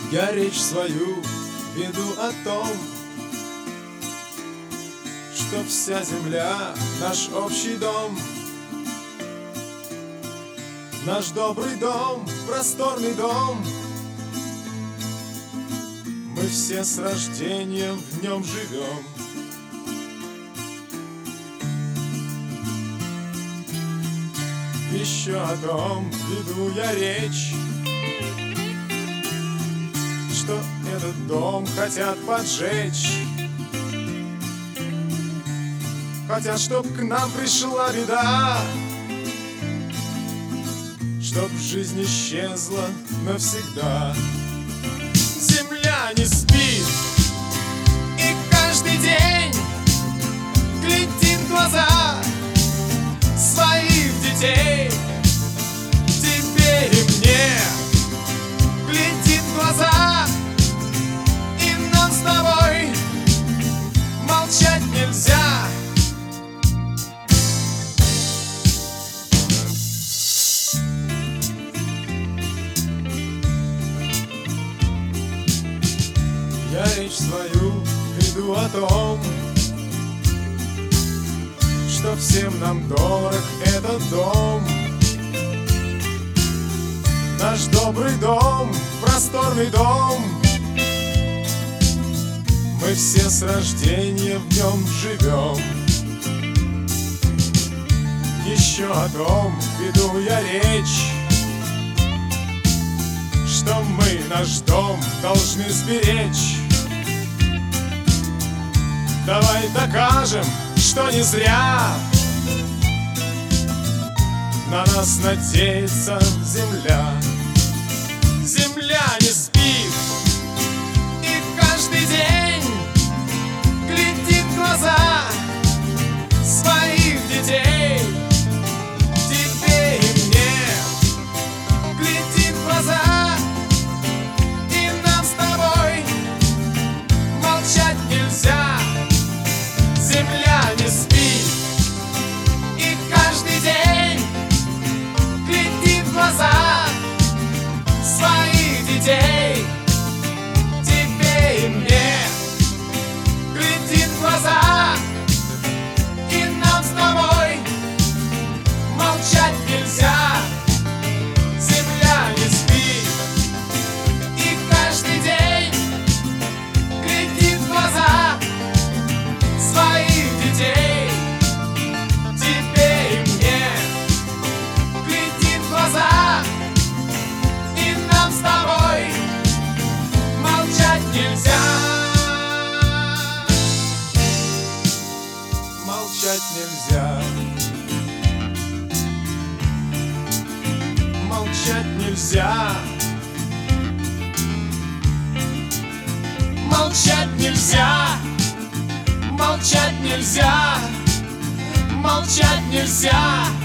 Я речь свою веду о том, что вся земля — наш общий дом. Наш добрый дом, просторный дом. Мы все с рождения в нем живем. Еще о том веду я речь, что этот дом хотят поджечь. Хотят, чтоб к нам пришла беда, чтоб жизнь исчезла навсегда. Земля не спит и каждый день глядит в глаза своих детей. Тебе и мне глядит в глаза, и нам с тобой молчать нельзя. Я речь свою веду о том, что всем нам дорог этот дом. Наш добрый дом, просторный дом. Мы все с рождения в нем живем. Еще о том веду я речь, что мы наш дом должны сберечь. Давай докажем, что не зря на нас надеется земля. Земля не спит и каждый день глядит в глаза своих детей. Тебе и мне глядит в глаза, и нам с тобой молчать нельзя. Земля не спит и каждый день глядит в глаза своих детей. Тебе и мне глядит в глаза, и нам с тобой молчать нельзя. Земля не спит и каждый день глядит в глаза своих детей. Тебе и мне глядит в глаза, и нам с тобой молчать нельзя. Молчать нельзя. Молчать нельзя. Молчать нельзя. Молчать нельзя. Молчать нельзя.